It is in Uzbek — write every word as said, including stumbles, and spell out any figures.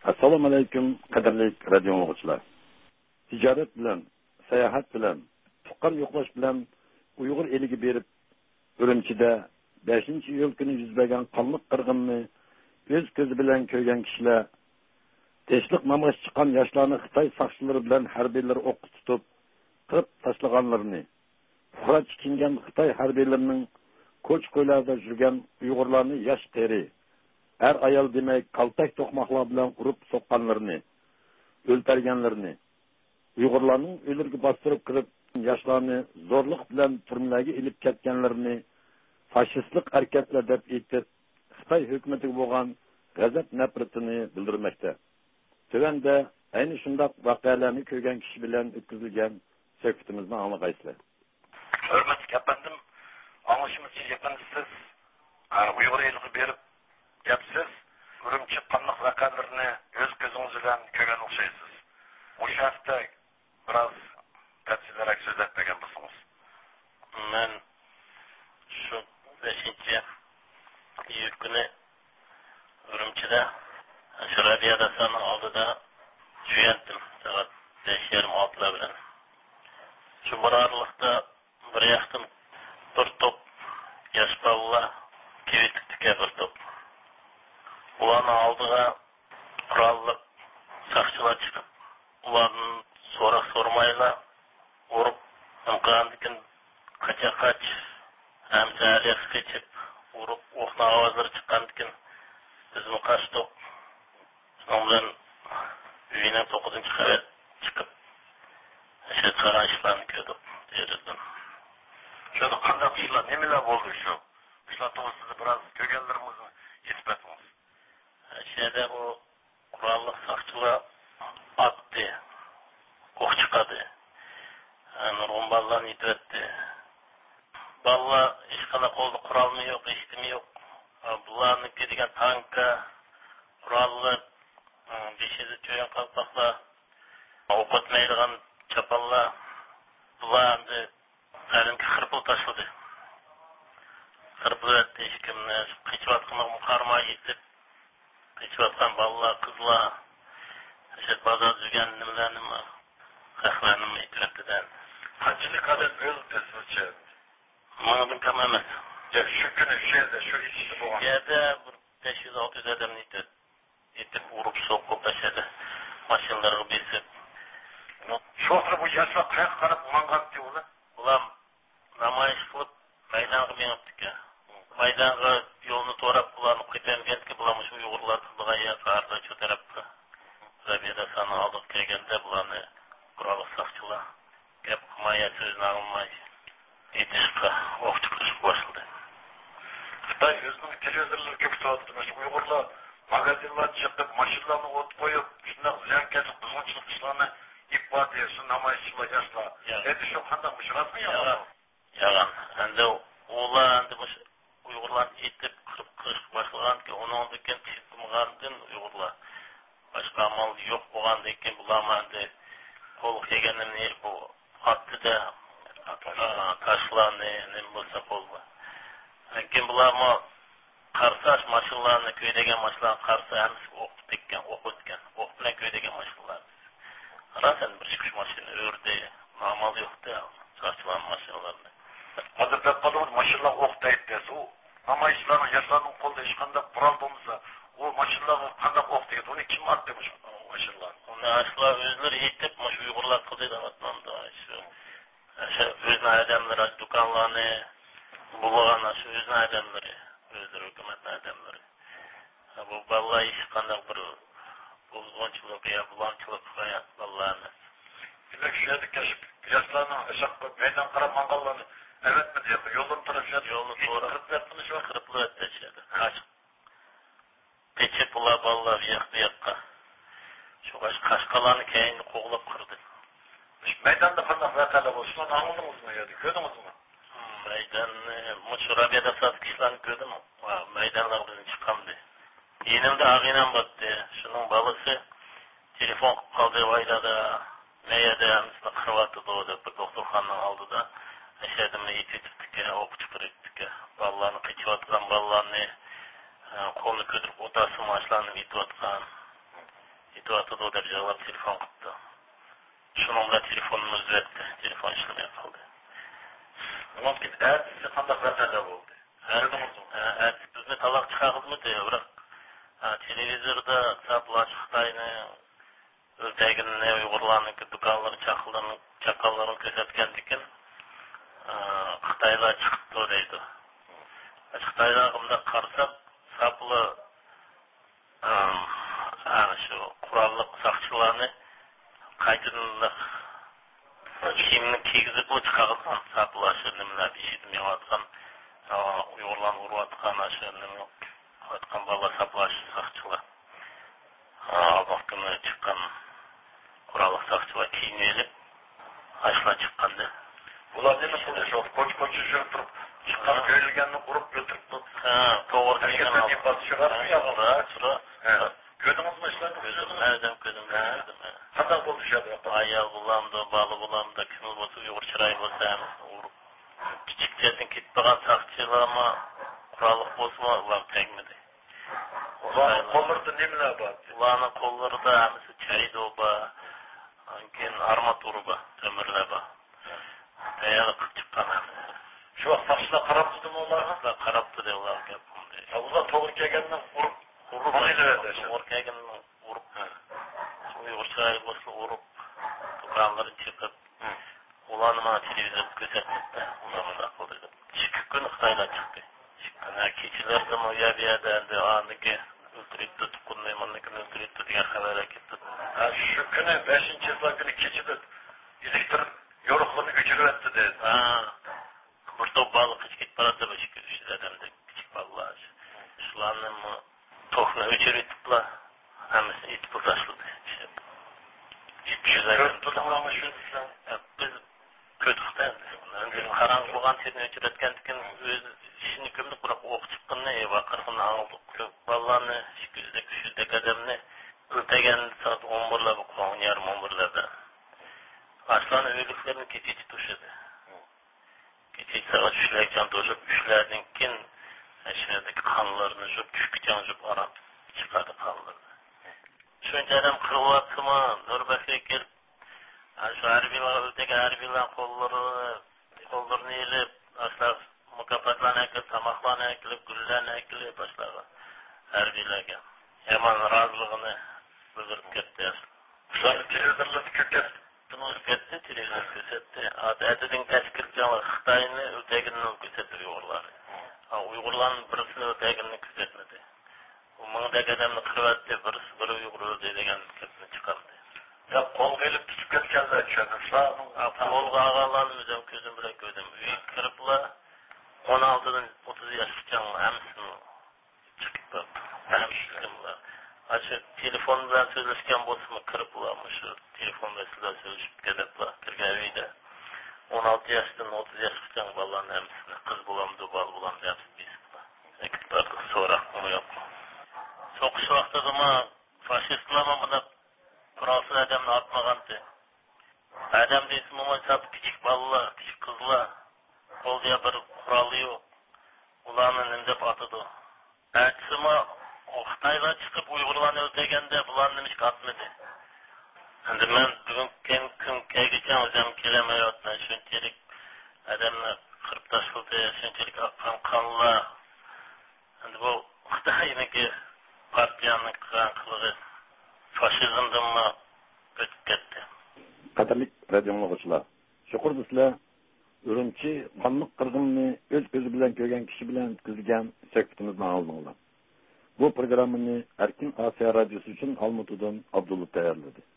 Assalomu alaykum, qadrli radio o'quvchilar. Tijorat bilan, sayohat bilan, tuqqan yo'qlash bilan Uyg'ur eliga berib, Urumchida beshinchi iyul kuni yuz bergan qonliq qirg'inni o'z ko'zi bilan ko'rgan kishilar, teshliq namoyish chiqqan yoshlarni Xitoy saqchilari bilan harbiylar o'q tutib, qirib tashlaganlarini, Xurach kingan Xitoy harbiylarining ko'ch-ko'ylarda yurgan Uyg'urlarni yosh teri, er ayol demek kaltak to'qmoqlar bilan urib soqqanlarini, o'ltirganlarini, Uyg'urlarning o'lirga bostirib kirib, yoshlarni zo'rlik bilan turmalarga ilib ketganlarini fashistlik harakatlar deb aytib, Xitoy hukumatiga bo'lgan g'azab nafratini bildirmoqda. Tövende ayni shunday voqealarni ko'rgan kishi bilan o'tkazilgan suhbatimizni anglag'aysizlar. Hurmatli efendim, anlaşımızca yapınızsız Uyg'ur eliga berib yapsiz, Urumchi qanliq voqealarini o'z ko'zingiz bilan ko'rgan o'xshaysiz. O'sha hafta biroz tafsilroq so'zlab bergan bo'lsangiz. Men shu beshinchi iyul kuni Urumchida shu radiodasini oldida jo'yandim soat besh yarim oltilar bilan. Shu borarlikda bir yoqdan bir top yosh bolalar kevitlikka bir top. Ularni oldiga qurolli saqchilar chiqib, ularni so'roq sormayla urib, imkondikin qacha-qach, hamsariyak qechib, urib, o'qna ovozlari chiqqandikin bizni qaçtık. Şunun bilan uyning to'qqizinchi qavat chiqib, shu qaran ishlarni ko'rdik. Yerdan. Şöyle qanday ishlar, nimalar bo'ldi shu? Ishlar to'g'risida biroz ko'rganlarimizni eslatamiz. Şeyde bu kurallı sakçılar attı, ok çıkadı. Nurgun ballarını itiretti. Ballar işkana kolda kuralını yok, iştimi yok. Bunların gidigen tanka, kurallı, beşizi tüyen kalpaklar, ok atmaydigan çapallar, bunlar elimki kırpıl taşladı. Kırpıl etti işkimini, kıçvatqını mukarmaya gitip, Keçivatkan ballar, kızlar, işte bazar düzgen nimelerinin mi, kaklarının mı itirettiden. Kaçlık adet öldü sizce? Mağdın kamamet. Ya şu günü şeyde, şu içisi bu an. Yerde beş yüz altı yüz adamını itip, itip vurup sokup aşağıda maşinleri besip. Şoğru bu yaşla kayak kanıp mangat diyor ulan. Ulan namayış kılıp meydanı meniptik ya. Maydanға yolunu torap bulanып кетемгенке буламыш Уйғурлар кылган саарда чу тарапка. Забеда саны алдык келгенде буланы куралы сакчылар кеп кымая сөзүн алынмай этишка окчу кылышып башылды. Xitoy өзүнүн телевизорлору көп сааттырмыш. Уйғурлар магазинлар чыгып, машиналарны от коюп, шундый зыянкечлик, бузгунчулук ишларны иппады, шу намайышчылар яшла. Эти шу кандай мышыгасың я? Яган. Энди улар энди Uyg'urlar etib qirib qilish boshlagan ki, onun diken çiftmağandın Uyg'urlar. Başka amal yok bo'lgan diken bulamandi. Qo'l kelganini bu attı da taşlarni nima bo'lsa bo'ldi. Lekin bularni qarsash mashinalarni ko'ydagan mashinalarni qarsa hamsi o'qib tekkan, o'qib o'tgan. O'q bilan ko'ydagan mashinalar. Rasan bir chiqish mashina o'rdi, normal yo'qda, sochlan mashinalarni. Hozir ben qolur mashinalar o'qdaydi desa, u namoyishchilarning yoshlarning qo'lida hech qanday qurol bo'lmasa, u mashinalarga qanday o'qdaydi? Uni kim otdi bu mashinalar? Uni ashlar o'zlari yetib, mush Uyg'urlar qildi deb aytmamda. Shu o'sha o'zning odamlari do'konlarni bulg'an, shu o'zning odamlari, o'zlari hukumatning odamlari. Bu balla ish qanday bir buzg'unchilik yo bulanchilik qilgan ballarni. Demek şu yerda keşip yoshlarning ashaq meydan qarab manganlarni evet mi diye yolun tarafı yolunu doğru kırıp yaptığını şu an kırıplı ötleşedi. Açık. Peçe pula ballar yak bir yakka. Şu kaç kaşkalarını keyini koğulup kırdı. Meydanda kandak vakalar olsun. Şunu anladınız mı ya? Gördünüz mü? Meydan, şu Rabia'da satık işlerini gördüm. Meydanlar bizim çıkamdı. Yenimde ağıyla battı. Şunun balısı telefon kaldığı vaylada Meyede hemsine kırvatı doğdu. Bir doktorxanın aldı da Eşedimle yetiştirdik, ok çıkarttık. Ballarını kıçıvatkan ballarını kolunu götürüp otası maçlarını yitvatkan. ketip atıdı dep jawap telefon qıptı. Şununla telefonumuz ötdü. Telefon işlemey qaldı. Mümkün ertesi qandaq vakanlar oldu. Ertesi bizni talaq chiqarılmadı, biroq televizorda Sapla Xitoyni o'zagini Uyg'urlarniki do'konlarini chaqallarini chaqallarini ko'rsatgandikin Xitoylar chiqibdi deydi. Xitoylar bunday qarasaq Sapla ana shu qurolli saqchilarni qaytadan kiyimni kiygizib chiqargan Sapla shu nimalar ishitib yotgan Uyg'urlarni urayotgan shu nima aytgan bola Sapla saqchilar. Albatta chiqqan qurolli saqchilar kiyinib ashla chiqqanda bular nima qildi shu ko'ch-ko'ch yurib turib chiqqan ko'ylganni urib o'tiribdi. Ha, to'g'ri degan Ko'rdingizmi ishlarni? Ko'zim, ko'zim. Qanday bo'ldi shu yoqda? Ayol bulamda, bola bulamda, kim bo'lsa Uyg'ur chiroy bo'lsa ham urib. Kichikdan ketib qolgan saqchilarmi, qurolli bo'lsa ular tegmadi. Ularning qo'llarida nimalar bor? Ularning qo'llarida hamisi chaydo bor, keyin armatura bor, temirlar bor. Tayyor qilib chiqqan. Shu vaqt saqchilar qarab turdimi ularga? Qarab turdi ularga. Ular to'g'ri kelgandan urib urib qo'yiladi. To'g'ri kelgandan urib. Uyg'ur chiroy bo'lsa urib, do'konlarni chiqib, ularni mana televizor ko'rsatmoqda. Ular qildi. Ikki kun Xitoylar chiqdi. Ana kechalarda mo'yabiyada endi aniki o'ltirib tutib qo'ymayman, maniki o'ltirib degan xabar ketdi. Ha, shu kuni beshinchi iyul kuni kechida elektr yo'riqlarni o'chiribdi dedi. Ha. Bir top balık hiç git parası başı görüşür adamda küçük balığa. Şulanın mı tohuna öçürütüpla hemisi itip uzaşladı. İki yüz aydan tutulmamış şu biz kötükten. Benim karanlık olan yerini öçürütkendikin öz işini kömdük bırak oku çıkkınını eva kırkını aldık. Ballarını iki yüzde üç yüzde kademini ötegen saat on bir'larda kulağın yarım on bir'larda. Aslanın öylüklerini keçici tuşladı. Keçici saat üçlerken dolaşıp üçlerden kin aşağıdaki kanlarını jüp düşküten jüp arap çıkardı kanlarını. Şunca adam kırılattı mı Nurbek'e gelip şu harbiler öteki harbiler kolları kollarını eğilip aslar mukaffatlarına ekilip tamaklarına ekilip güllerine ekilip aslar harbilerge hemen razılığını bildirip gitti. Şunları televizorlarını köket Ketdi, televizor ko'rsatdi. Adadin tashkil qilgan Xitoyni o'tagini ko'rsatdi Uyg'urlar. Uyg'urlarning birisini o'tagini ko'rsatmadi. U mingdagi odamni qirvatdi, birisi bir Uyg'ur o'ldi degan gapni chiqardi. Ya qo'l qilib tutib ketganlar tushunibsizlar. Qo'lga olganlarni o'zim ko'zim bilan ko'rdim. Uyga kiriblar o'n oltidan o'ttiz yoshgacha hammasini chiqib qoldi. Hamma Aşı telefon bilan so'zlashgan bo'lsa-mu kirib ularmi shu telefon bilan sizlar so'zlashib keliblar kirgavida o'n olti yoshdan o'ttiz yoshgacha bolalarni hammasini qiz bo'lamdi, bola bo'lamdi deb biliblar. Ekiplar so'raqmi yo'q. So'qish vaqtida ma fashistlarmi buni Fransuz odamni otmagandi. Adam desmi sap kichik bolalar, kichik qizlar qo'lda bir quroli yo'q. Ularni nima deb otadi? Aytsimi Xitoylar chiqib Uyg'urlarni o'ldirganda bularni nima qilmadi. Endi men bugun kun kelgacha o'zim kelamayapman. Shunchalik odamni qirib tashladi, shunchalik oqqan qonlar. Endi bu Xitoyniki partiyaning qilgan qiligi fashizmdanmi o'tib ketdi. Qadarlik radio dinləyicilər, şükür sizlər Ürümçi qanlıq qırğınını öz gözü bilan ko'rgan kishi bilan o'tkazgan suhbatimizni aldinglar. Bu programmani Erkin Asiya radiosi uchun Almatudan Abdullah tayyorladi.